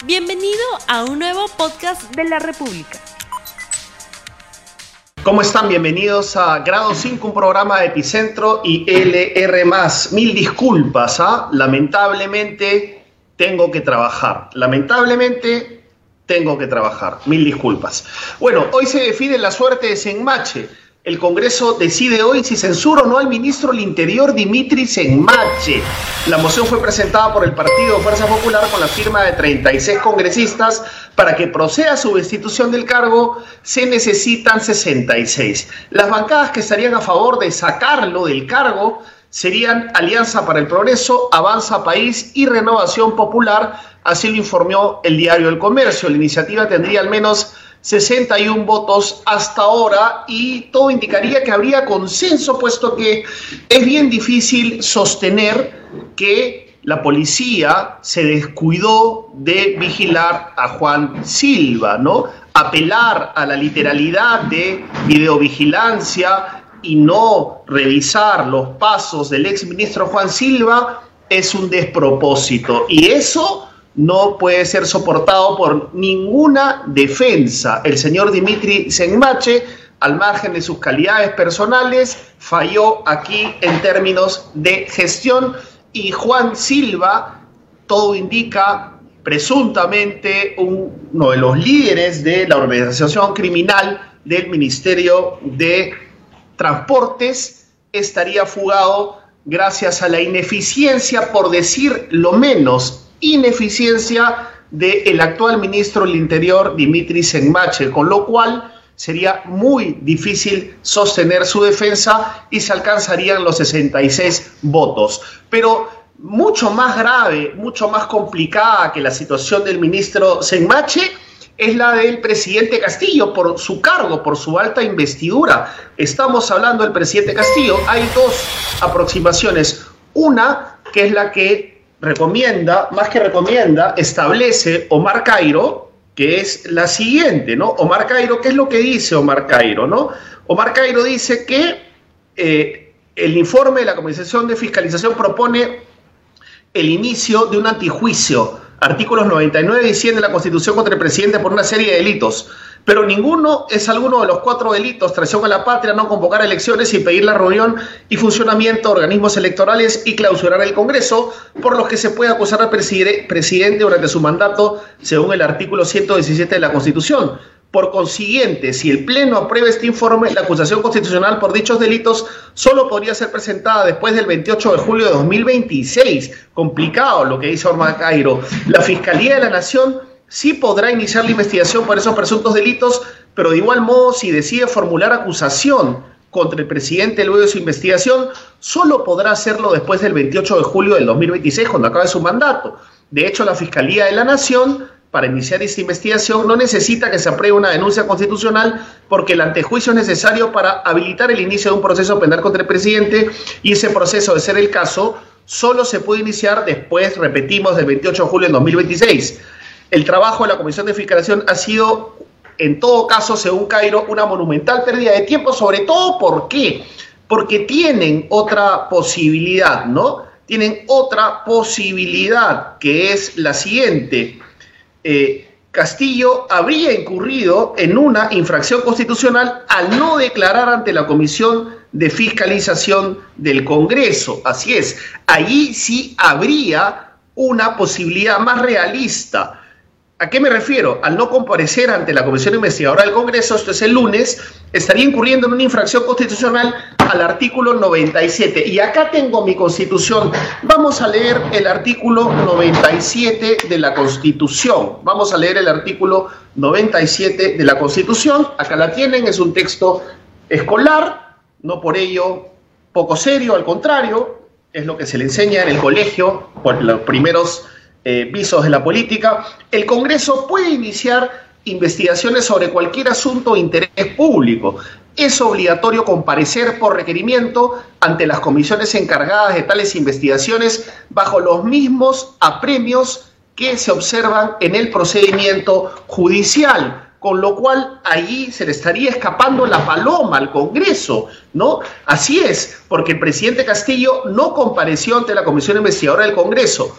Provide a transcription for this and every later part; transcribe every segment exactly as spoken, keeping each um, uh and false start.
Bienvenido a un nuevo podcast de la República. ¿Cómo están? Bienvenidos a Grado cinco, un programa de Epicentro y L R más. Mil disculpas, ¿ah? Lamentablemente tengo que trabajar. Lamentablemente tengo que trabajar. Mil disculpas. Bueno, hoy se define la suerte de Senmache. El Congreso decide hoy si censura o no al ministro del Interior, Dimitri Senmache. La moción fue presentada por el Partido Fuerza Popular con la firma de treinta y seis congresistas. Para que proceda su destitución del cargo, se necesitan sesenta y seis. Las bancadas que estarían a favor de sacarlo del cargo serían Alianza para el Progreso, Avanza País y Renovación Popular. Así lo informó el Diario El Comercio. La iniciativa tendría al menos sesenta y uno votos hasta ahora y todo indicaría que habría consenso, puesto que es bien difícil sostener que la policía se descuidó de vigilar a Juan Silva, ¿no? Apelar a la literalidad de videovigilancia y no revisar los pasos del exministro Juan Silva es un despropósito, y eso no puede ser soportado por ninguna defensa. El señor Dimitri Senmache, al margen de sus calidades personales, falló aquí en términos de gestión, y Juan Silva, todo indica, presuntamente uno de los líderes de la organización criminal del Ministerio de Transportes, estaría fugado gracias a la ineficiencia, por decir lo menos, ineficiencia del actual ministro del Interior, Dimitri Senmache, con lo cual sería muy difícil sostener su defensa y se alcanzarían los sesenta y seis votos. Pero mucho más grave, mucho más complicada que la situación del ministro Senmache es la del presidente Castillo, por su cargo, por su alta investidura. Estamos hablando del presidente Castillo. Hay dos aproximaciones. Una, que es la que recomienda, más que recomienda, establece Omar Cairo, que es la siguiente, ¿no? Omar Cairo, ¿qué es lo que dice Omar Cairo, no? Omar Cairo dice que eh, el informe de la Comisión de Fiscalización propone el inicio de un antijuicio, artículos noventa y nueve y cien de la Constitución, contra el presidente por una serie de delitos, pero ninguno es alguno de los cuatro delitos: traición a la patria, no convocar elecciones, impedir la reunión y funcionamiento de organismos electorales y clausurar el Congreso, por los que se puede acusar al presidente durante su mandato, según el artículo ciento diecisiete de la Constitución. Por consiguiente, si el Pleno aprueba este informe, la acusación constitucional por dichos delitos solo podría ser presentada después del veintiocho de julio de dos mil veintiséis. Complicado lo que dice Omar Cairo. La Fiscalía de la Nación sí podrá iniciar la investigación por esos presuntos delitos, pero de igual modo, si decide formular acusación contra el presidente luego de su investigación, solo podrá hacerlo después del veintiocho de julio del dos mil veintiséis, cuando acabe su mandato. De hecho, la Fiscalía de la Nación, para iniciar esta investigación, no necesita que se apruebe una denuncia constitucional, porque el antejuicio es necesario para habilitar el inicio de un proceso penal contra el presidente, y ese proceso, de ser el caso, solo se puede iniciar después, repetimos, del veintiocho de julio del dos mil veintiséis. El trabajo de la Comisión de Fiscalización ha sido, en todo caso, según Cairo, una monumental pérdida de tiempo, sobre todo, ¿por qué? Porque tienen otra posibilidad, ¿no? Tienen otra posibilidad, que es la siguiente. Eh, Castillo habría incurrido en una infracción constitucional al no declarar ante la Comisión de Fiscalización del Congreso. Así es, allí sí habría una posibilidad más realista. ¿A qué me refiero? Al no comparecer ante la Comisión Investigadora del Congreso, esto es el lunes, estaría incurriendo en una infracción constitucional al artículo noventa y siete. Y acá tengo mi Constitución. Vamos a leer el artículo noventa y siete de la Constitución. Vamos a leer el artículo noventa y siete de la Constitución. Acá la tienen, es un texto escolar, no por ello poco serio, al contrario, es lo que se le enseña en el colegio por los primeros Eh, visos de la política. El Congreso puede iniciar investigaciones sobre cualquier asunto de interés público. Es obligatorio comparecer por requerimiento ante las comisiones encargadas de tales investigaciones bajo los mismos apremios que se observan en el procedimiento judicial, con lo cual allí se le estaría escapando la paloma al Congreso, ¿no? Así es, porque el presidente Castillo no compareció ante la Comisión Investigadora del Congreso.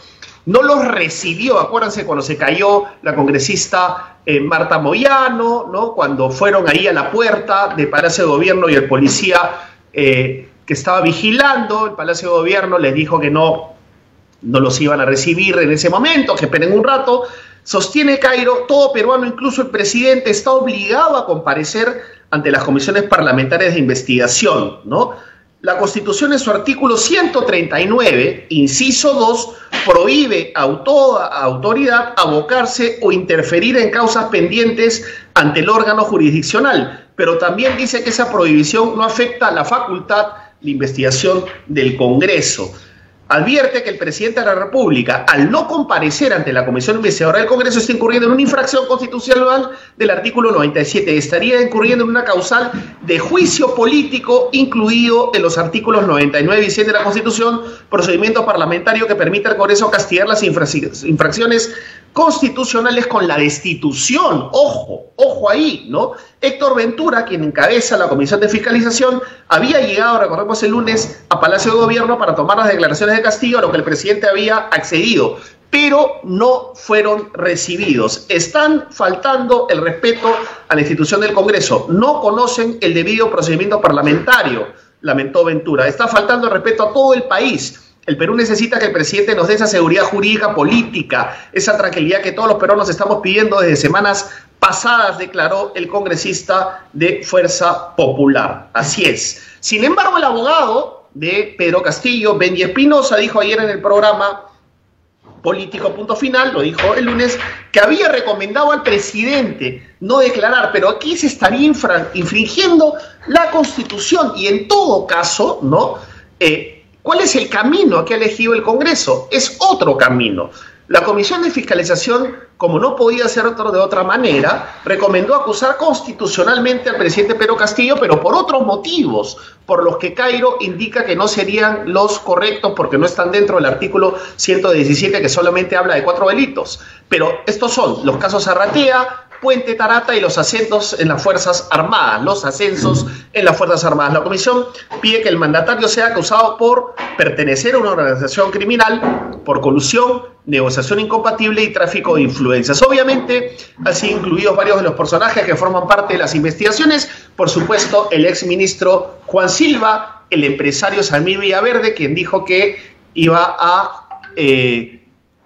no los recibió. Acuérdense cuando se cayó la congresista eh, Marta Moyano, ¿no? Cuando fueron ahí a la puerta del Palacio de Gobierno y el policía eh, que estaba vigilando el Palacio de Gobierno les dijo que no, no los iban a recibir en ese momento, que esperen un rato. Sostiene Cairo, todo peruano, incluso el presidente, está obligado a comparecer ante las comisiones parlamentarias de investigación, ¿no? La Constitución en su artículo ciento treinta y nueve, inciso dos, prohíbe a toda autoridad abocarse o interferir en causas pendientes ante el órgano jurisdiccional, pero también dice que esa prohibición no afecta a la facultad de investigación del Congreso. Advierte que el presidente de la República, al no comparecer ante la Comisión Investigadora del Congreso, está incurriendo en una infracción constitucional del artículo noventa y siete. Estaría incurriendo en una causal de juicio político, incluido en los artículos noventa y nueve y cien de la Constitución, procedimiento parlamentario que permite al Congreso castigar las infracciones constitucionales con la destitución. Ojo, ojo ahí, ¿no? Héctor Ventura, quien encabeza la Comisión de Fiscalización, había llegado, recordemos, el lunes a Palacio de Gobierno para tomar las declaraciones de Castillo, a lo que el presidente había accedido, pero no fueron recibidos. Están faltando el respeto a la institución del Congreso. No conocen el debido procedimiento parlamentario, lamentó Ventura. Está faltando el respeto a todo el país. El Perú necesita que el presidente nos dé esa seguridad jurídica política, esa tranquilidad que todos los peruanos estamos pidiendo desde semanas pasadas, declaró el congresista de Fuerza Popular. Así es. Sin embargo, el abogado de Pedro Castillo, Benji Espinosa, dijo ayer en el programa Político Punto Final, lo dijo el lunes, que había recomendado al presidente no declarar, pero aquí se estaría infringiendo la Constitución y en todo caso, ¿no? Eh, ¿Cuál es el camino que ha elegido el Congreso? Es otro camino. La Comisión de Fiscalización, como no podía ser otro de otra manera, recomendó acusar constitucionalmente al presidente Pedro Castillo, pero por otros motivos, por los que Cairo indica que no serían los correctos porque no están dentro del artículo ciento diecisiete, que solamente habla de cuatro delitos. Pero estos son los casos Arratea, Puente Tarata y los ascensos en las Fuerzas Armadas, los ascensos en las Fuerzas Armadas. La comisión pide que el mandatario sea acusado por pertenecer a una organización criminal, por colusión, negociación incompatible y tráfico de influencias. Obviamente, han sido incluidos varios de los personajes que forman parte de las investigaciones. Por supuesto, el exministro Juan Silva, el empresario Samir Villaverde, quien dijo que iba a Eh,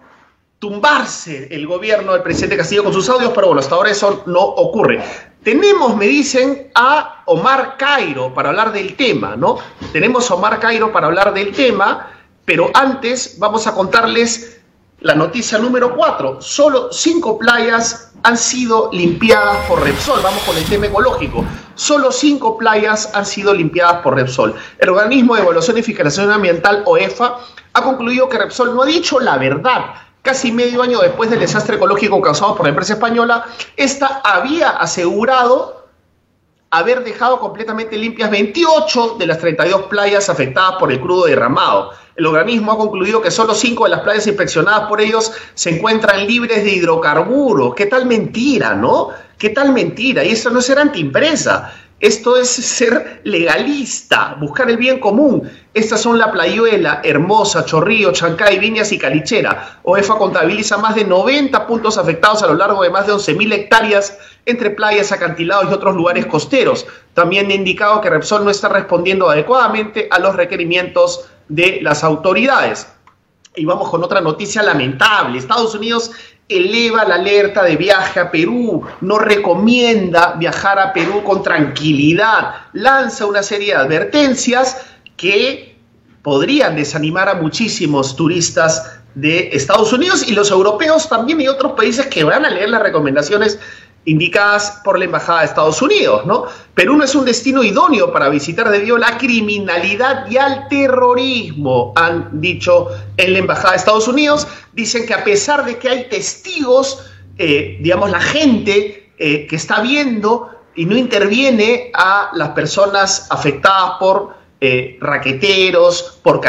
tumbarse el gobierno del presidente Castillo con sus audios, pero bueno, hasta ahora eso no ocurre. Tenemos, me dicen, a Omar Cairo para hablar del tema, ¿no? Tenemos a Omar Cairo para hablar del tema, pero antes vamos a contarles la noticia número cuatro. Solo cinco playas han sido limpiadas por Repsol. Vamos con el tema ecológico. Solo cinco playas han sido limpiadas por Repsol. El organismo de evaluación y fiscalización ambiental, O E F A, ha concluido que Repsol no ha dicho la verdad. Casi medio año después del desastre ecológico causado por la empresa española, esta había asegurado haber dejado completamente limpias veintiocho de las treinta y dos playas afectadas por el crudo derramado. El organismo ha concluido que solo cinco de las playas inspeccionadas por ellos se encuentran libres de hidrocarburos. ¿Qué tal mentira, no? ¿Qué tal mentira? Y eso no es ser antiempresa. Esto es ser legalista, buscar el bien común. Estas son La Playuela, Hermosa, Chorrillo, Chancay, Viñas y Calichera. O E F A contabiliza más de noventa puntos afectados a lo largo de más de once mil hectáreas entre playas, acantilados y otros lugares costeros. También ha indicado que Repsol no está respondiendo adecuadamente a los requerimientos de las autoridades. Y vamos con otra noticia lamentable. Estados Unidos eleva la alerta de viaje a Perú, no recomienda viajar a Perú con tranquilidad, lanza una serie de advertencias que podrían desanimar a muchísimos turistas de Estados Unidos y los europeos también y otros países que van a leer las recomendaciones indicadas por la Embajada de Estados Unidos, ¿no? Perú no es un destino idóneo para visitar debido a la criminalidad y al terrorismo, han dicho en la Embajada de Estados Unidos. Dicen que a pesar de que hay testigos, eh, digamos, la gente eh, que está viendo y no interviene a las personas afectadas por eh, raqueteros, por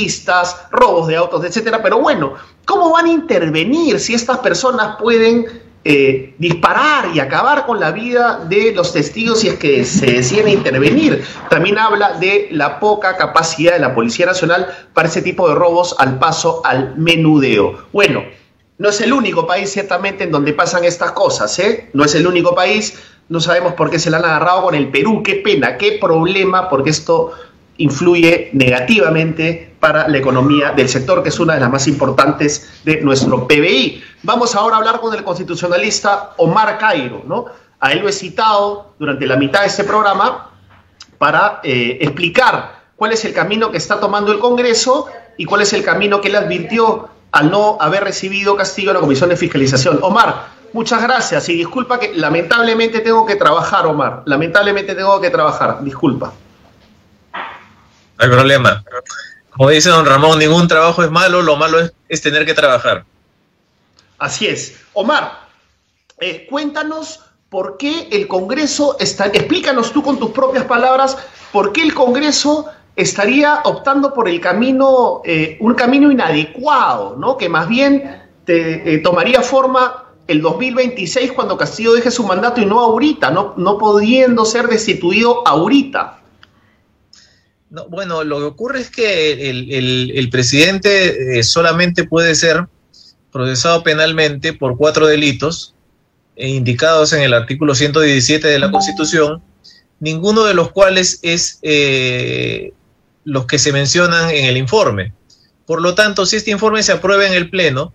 carteristas, robos de autos, etcétera. Pero bueno, ¿cómo van a intervenir si estas personas pueden eh, disparar y acabar con la vida de los testigos si es que se deciden intervenir. También habla de la poca capacidad de la Policía Nacional para ese tipo de robos, al paso al menudeo. Bueno, no es el único país ciertamente en donde pasan estas cosas, ¿eh? No es el único país, no sabemos por qué se la han agarrado con el Perú, qué pena, qué problema, porque esto influye negativamente para la economía del sector, que es una de las más importantes de nuestro P B I. Vamos ahora a hablar con el constitucionalista Omar Cairo, ¿no? A él lo he citado durante la mitad de este programa para eh, explicar cuál es el camino que está tomando el Congreso y cuál es el camino que él advirtió al no haber recibido castigo en la Comisión de Fiscalización. Omar, muchas gracias y disculpa que lamentablemente tengo que trabajar, Omar. Lamentablemente tengo que trabajar, disculpa. No hay problema. Como dice don Ramón, ningún trabajo es malo, lo malo es, es tener que trabajar. Así es. Omar, eh, cuéntanos por qué el Congreso, está, explícanos tú con tus propias palabras, por qué el Congreso estaría optando por el camino, eh, un camino inadecuado, ¿no? Que más bien te, eh, tomaría forma el dos mil veintiséis cuando Castillo deje su mandato y no ahorita, no, no pudiendo ser destituido ahorita. No, bueno, lo que ocurre es que el, el, el presidente eh, solamente puede ser procesado penalmente por cuatro delitos eh, indicados en el artículo ciento diecisiete de la Constitución, ninguno de los cuales es eh, los que se mencionan en el informe. Por lo tanto, si este informe se aprueba en el Pleno,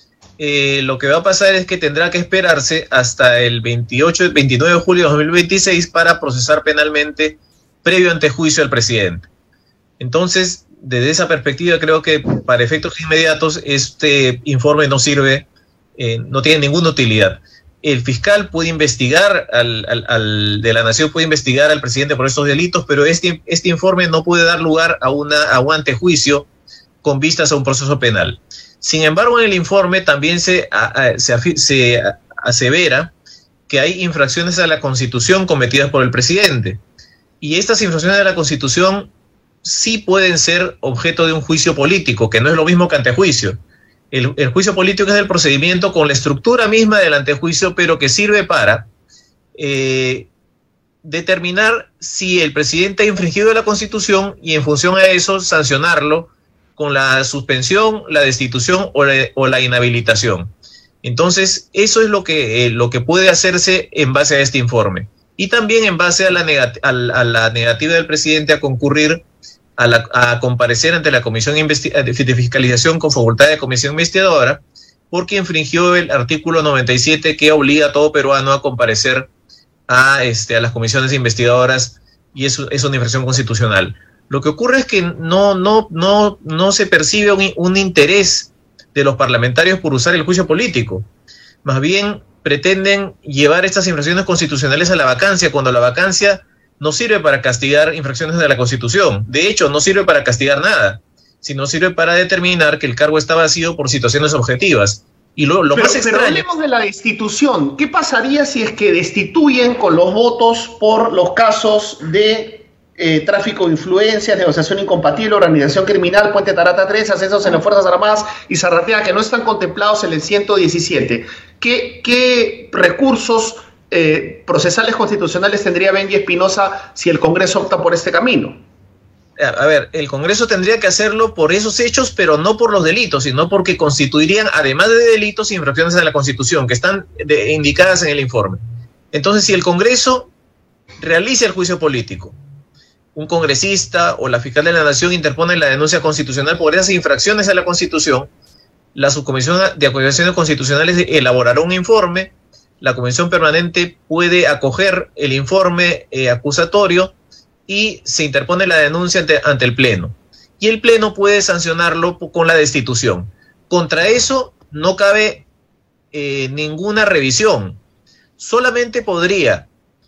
eh, lo que va a pasar es que tendrá que esperarse hasta el veintiocho, veintinueve de julio de dos mil veintiséis para procesar penalmente previo antejuicio al presidente. Entonces, desde esa perspectiva, creo que para efectos inmediatos este informe no sirve, eh, no tiene ninguna utilidad. El fiscal puede investigar, al, al, al de la Nación puede investigar al presidente por estos delitos, pero este, este informe no puede dar lugar a, una, a un antejuicio con vistas a un proceso penal. Sin embargo, en el informe también se, a, a, se, se asevera que hay infracciones a la Constitución cometidas por el presidente. Y estas infracciones de la Constitución sí pueden ser objeto de un juicio político, que no es lo mismo que antejuicio. El, el juicio político es el procedimiento con la estructura misma del antejuicio, pero que sirve para eh, determinar si el presidente ha infringido la Constitución y en función a eso sancionarlo con la suspensión, la destitución o la, o la inhabilitación. Entonces, eso es lo que, eh, lo que puede hacerse en base a este informe. Y también en base a la, a la, a la negativa del presidente a concurrir, a, la, a comparecer ante la Comisión de Fiscalización con facultad de comisión investigadora, porque infringió el artículo noventa y siete que obliga a todo peruano a comparecer a, este, a las comisiones investigadoras, y eso es una infracción constitucional. Lo que ocurre es que no, no, no, no se percibe un, un interés de los parlamentarios por usar el juicio político. Más bien pretenden llevar estas infracciones constitucionales a la vacancia, cuando la vacancia no sirve para castigar infracciones de la Constitución. De hecho, no sirve para castigar nada, sino sirve para determinar que el cargo está vacío por situaciones objetivas. Y lo, lo pero, más extraño... Pero hablemos de la destitución. ¿Qué pasaría si es que destituyen con los votos por los casos de eh, tráfico de influencias, negociación incompatible, organización criminal, Puente Tarata tres, ascensos en las Fuerzas Armadas y Zarratea, que no están contemplados en el ciento diecisiete? ¿Qué, qué recursos eh, procesales constitucionales tendría Benji Espinosa si el Congreso opta por este camino? A ver, el Congreso tendría que hacerlo por esos hechos, pero no por los delitos, sino porque constituirían, además de delitos, infracciones de la Constitución, que están de, indicadas en el informe. Entonces, si el Congreso realiza el juicio político, un congresista o la fiscal de la Nación interpone la denuncia constitucional por esas infracciones a la Constitución, la Subcomisión de Acusaciones Constitucionales elaborará un informe, la Comisión Permanente puede acoger el informe eh, acusatorio y se interpone la denuncia ante, ante el Pleno. Y el Pleno puede sancionarlo con la destitución. Contra eso no cabe eh, ninguna revisión. Solamente podría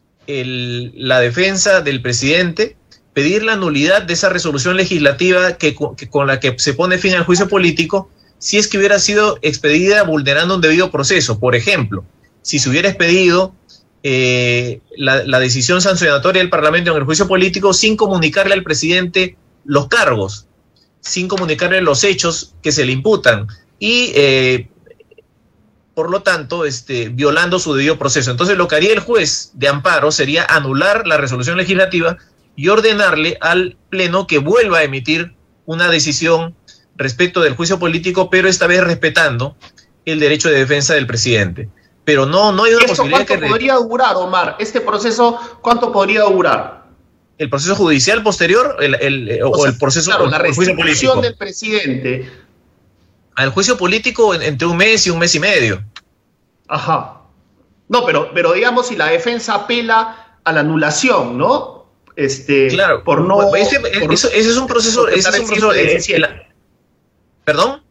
el, la defensa del presidente pedir la nulidad de esa resolución legislativa que, que, con la que se pone fin al juicio político, si es que hubiera sido expedida vulnerando un debido proceso. Por ejemplo, si se hubiera expedido eh, la, la decisión sancionatoria del Parlamento en el juicio político sin comunicarle al presidente los cargos, sin comunicarle los hechos que se le imputan, y eh, por lo tanto, este, violando su debido proceso. Entonces, lo que haría el juez de amparo sería anular la resolución legislativa y ordenarle al Pleno que vuelva a emitir una decisión respecto del juicio político, pero esta vez respetando el derecho de defensa del presidente. Pero no, no hay una ¿Esto posibilidad cuánto que... podría durar, Omar? ¿Este proceso cuánto podría durar? ¿El proceso judicial posterior el, el, o, o, sea, el proceso claro, la el juicio político del presidente? Al juicio político en, entre un mes y un mes y medio. Ajá. No, pero, pero digamos, si la defensa apela a la anulación, ¿no? Este, claro, por no... Ese, por, eso, ese es un proceso... Ese es un proceso eh, el, ¿Perdón?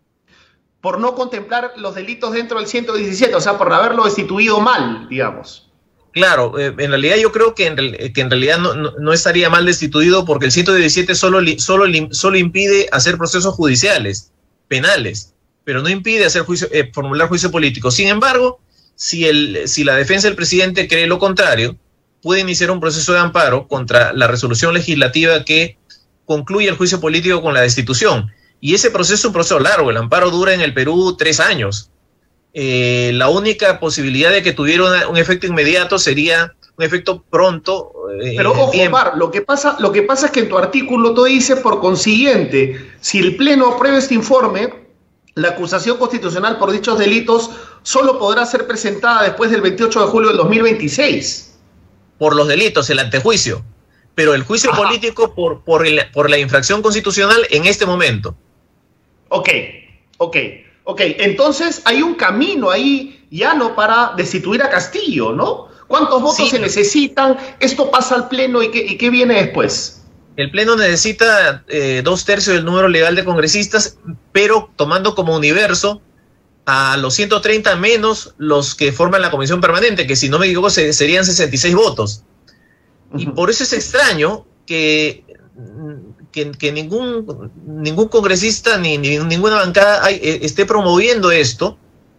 Por no contemplar los delitos dentro del ciento diecisiete, o sea, por haberlo destituido mal, digamos. Claro, eh, en realidad yo creo que en, que en realidad no, no, no estaría mal destituido porque el ciento diecisiete solo, solo, solo impide hacer procesos judiciales, penales, pero no impide hacer juicio, eh, formular juicio político. Sin embargo, si, el, si la defensa del presidente cree lo contrario, puede iniciar un proceso de amparo contra la resolución legislativa que concluye el juicio político con la destitución. Y ese proceso es un proceso largo. El amparo dura en el Perú tres años. Eh, la única posibilidad de que tuviera una, un efecto inmediato sería un efecto pronto. Eh, Pero ojo, Omar, lo que pasa, lo que pasa es que en tu artículo tú dices, por consiguiente, si el Pleno aprueba este informe, la acusación constitucional por dichos delitos solo podrá ser presentada después del veintiocho de julio del dos mil veintiséis. Por los delitos, el antejuicio. Pero el juicio Ajá. político por, por, el, por la infracción constitucional en este momento. Ok, ok, ok. Entonces hay un camino ahí llano para destituir a Castillo, ¿no? ¿Cuántos votos sí, se necesitan? Esto pasa al Pleno y ¿qué, y qué viene después? El Pleno necesita eh, dos tercios del número legal de congresistas, pero tomando como universo a los ciento treinta menos los que forman la comisión permanente, que si no me equivoco se, serían sesenta y seis votos. Uh-huh. Y por eso es extraño que... Que, que ningún, ningún congresista ni, ni ninguna bancada hay, eh, esté promoviendo esto,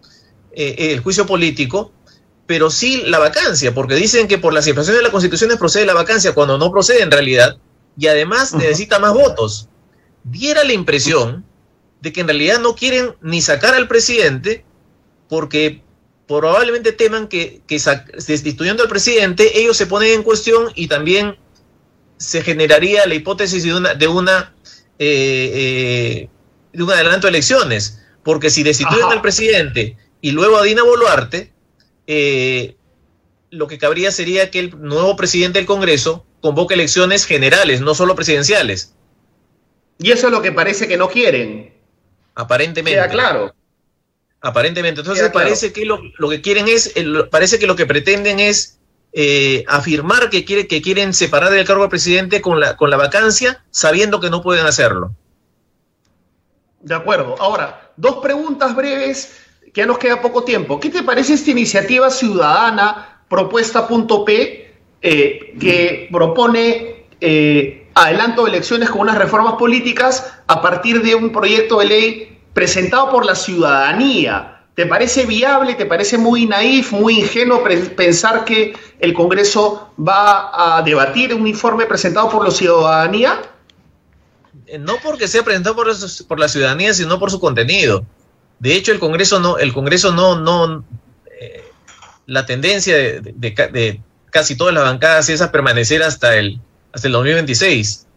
eh, el juicio político, pero sí la vacancia, porque dicen que por las infracciones de las constituciones procede la vacancia, cuando no procede en realidad, y además uh-huh. necesita más votos. Diera la impresión de que en realidad no quieren ni sacar al presidente, porque probablemente teman que, que destituyendo al presidente, ellos se ponen en cuestión y también se generaría la hipótesis de una de una eh, eh, de un adelanto de elecciones, porque si destituyen Ajá. al presidente y luego a Dina Boluarte, eh, lo que cabría sería que el nuevo presidente del Congreso convoque elecciones generales, no solo presidenciales. Y eso es lo que parece que no quieren. Aparentemente. Queda claro. Aparentemente. Entonces Queda claro. parece que lo, lo que quieren es, el, parece que lo que pretenden es Eh, afirmar que, quiere, que quieren separar del cargo al presidente con la, con la vacancia, sabiendo que no pueden hacerlo. De acuerdo. Ahora, dos preguntas breves, que ya nos queda poco tiempo. ¿Qué te parece esta iniciativa ciudadana, propuesta.p, eh, que propone eh, adelanto de elecciones con unas reformas políticas a partir de un proyecto de ley presentado por la ciudadanía? ¿Te parece viable? ¿Te parece muy naif, muy ingenuo pensar que el Congreso va a debatir un informe presentado por la ciudadanía? No porque sea presentado por, por la ciudadanía, sino por su contenido. De hecho, el Congreso no, el Congreso no, no, eh, la tendencia de, de, de, de casi todas las bancadas es a permanecer hasta el, hasta el dos mil veintiséis.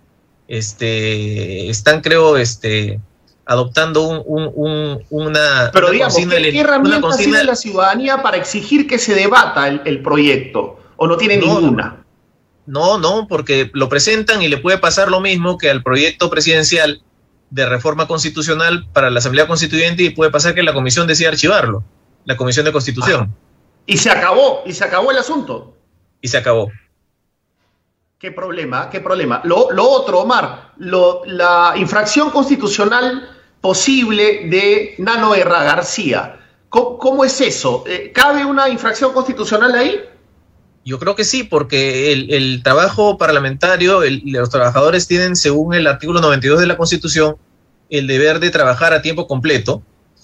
Este, están, creo, este. adoptando un, un, un, una... Pero una digamos, consigna, ¿qué, ¿qué herramienta consigna... tiene la ciudadanía para exigir que se debata el, el proyecto? ¿O no tiene no, ninguna? No, no, porque lo presentan y le puede pasar lo mismo que al proyecto presidencial de reforma constitucional para la Asamblea Constituyente, y puede pasar que la comisión decida archivarlo, la Comisión de Constitución. Ajá. Y se acabó, y se acabó el asunto. Y se acabó. ¿Qué problema? ¿Qué problema? Lo, lo otro, Omar, lo, la infracción constitucional posible de Nano Erra García. ¿Cómo, cómo es eso? ¿Cabe una infracción constitucional ahí? Yo creo que sí, porque el, el trabajo parlamentario, el, los trabajadores tienen, según el artículo noventa y dos de la Constitución, el deber de trabajar a tiempo completo.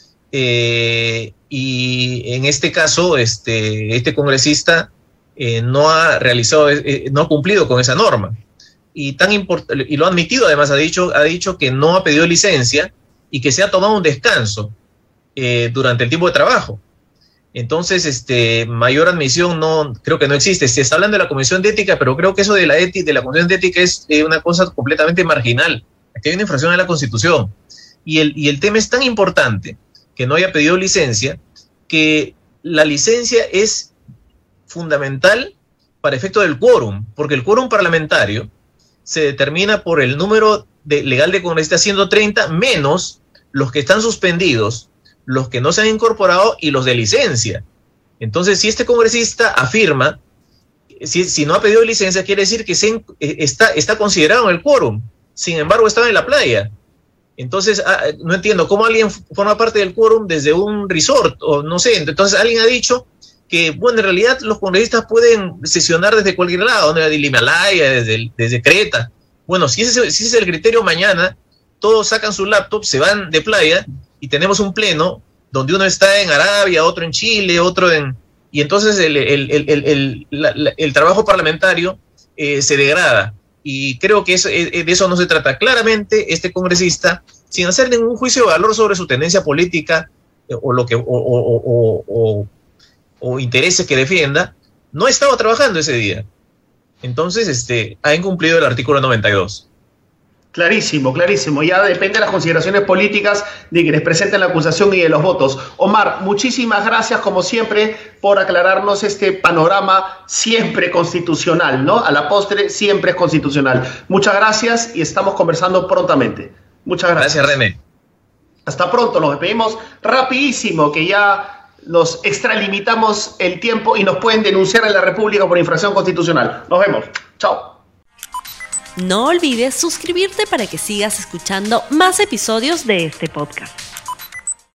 Eh, y en este caso, este, este congresista eh, no ha realizado, eh, no ha cumplido con esa norma. Y, tan import- y lo ha admitido, además, ha dicho, ha dicho que no ha pedido licencia y que se ha tomado un descanso eh, durante el tiempo de trabajo. Entonces, este, mayor admisión no, creo que no existe. Se está hablando de la Comisión de Ética, pero creo que eso de la, eti, de la Comisión de Ética es eh, una cosa completamente marginal. Aquí hay una infracción de la Constitución. Y el, y el tema es tan importante que no haya pedido licencia, que la licencia es fundamental para efecto del quórum, porque el quórum parlamentario se determina por el número de, legal de congresistas, ciento treinta, menos los que están suspendidos, los que no se han incorporado y los de licencia. Entonces, si este congresista afirma, si, si no ha pedido licencia, quiere decir que se, está, está considerado en el quórum, sin embargo estaba en la playa. Entonces, ah, no entiendo cómo alguien forma parte del quórum desde un resort, o no sé. Entonces, alguien ha dicho que, bueno, en realidad los congresistas pueden sesionar desde cualquier lado, ¿no? Desde el Himalaya, desde, desde Creta. Bueno, si ese, si ese es el criterio, mañana todos sacan su laptop, se van de playa y tenemos un pleno donde uno está en Arabia, otro en Chile, otro en... Y entonces el, el, el, el, el, la, la, el trabajo parlamentario eh, se degrada. Y creo que eso, de eso no se trata. Claramente, este congresista, sin hacer ningún juicio de valor sobre su tendencia política eh, o, lo que, o, o, o, o, o intereses que defienda, no estaba trabajando ese día. Entonces, este, ha incumplido el artículo noventa y dos. Clarísimo, clarísimo. Ya depende de las consideraciones políticas de quienes presenten la acusación y de los votos. Omar, muchísimas gracias, como siempre, por aclararnos este panorama siempre constitucional, ¿no? A la postre siempre es constitucional. Muchas gracias y estamos conversando prontamente. Muchas gracias. Gracias, René. Hasta pronto, nos despedimos rapidísimo, que ya nos extralimitamos el tiempo y nos pueden denunciar en la República por infracción constitucional. Nos vemos. Chao. No olvides suscribirte para que sigas escuchando más episodios de este podcast.